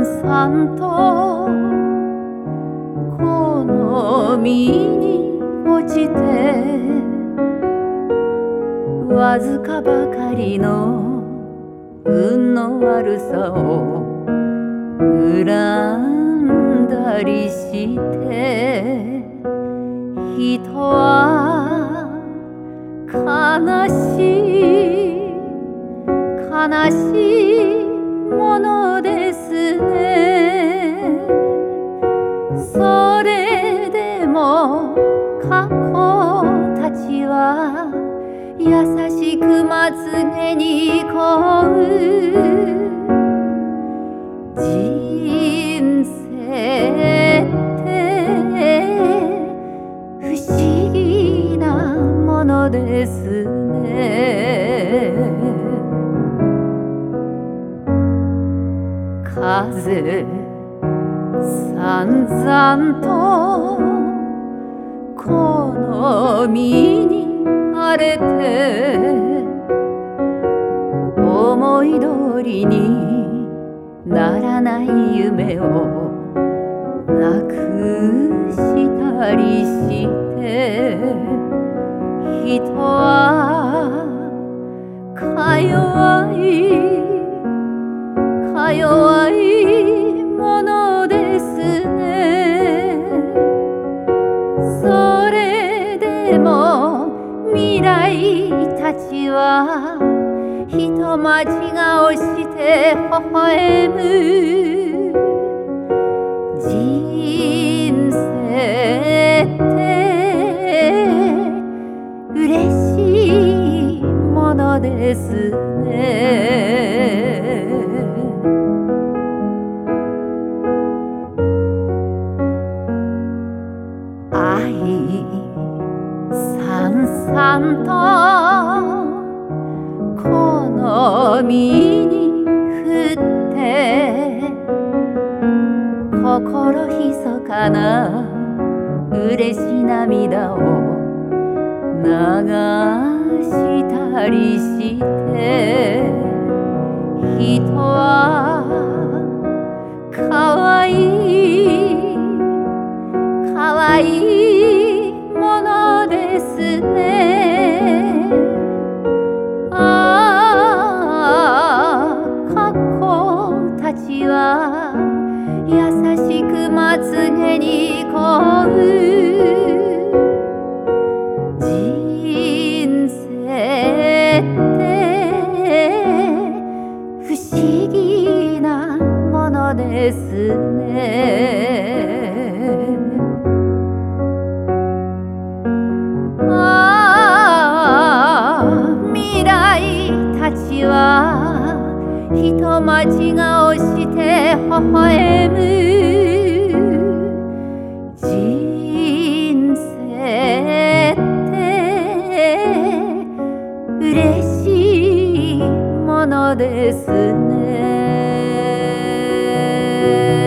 々とこの身に落ちてわずかばかりの運の悪さを恨んだりして人は悲しい悲しいものですね。それでも過去たちは優しくまつげにこう人生って不思議なものですね。風さんざんとこの身に荒れて思い通りにならない夢をなくしたりして人はか弱いものですね。それでも未来たちは人待ち顔して微笑む。人生って嬉しいものですね。愛さんさんとこの身に降って心ひそかな嬉し涙を流したりして人はかわいいものですね。ああ過去たちは優しくまつげにこう人生って不思議なものですね。未来たちは人待ち顔して微笑む。人生って嬉しいものですね。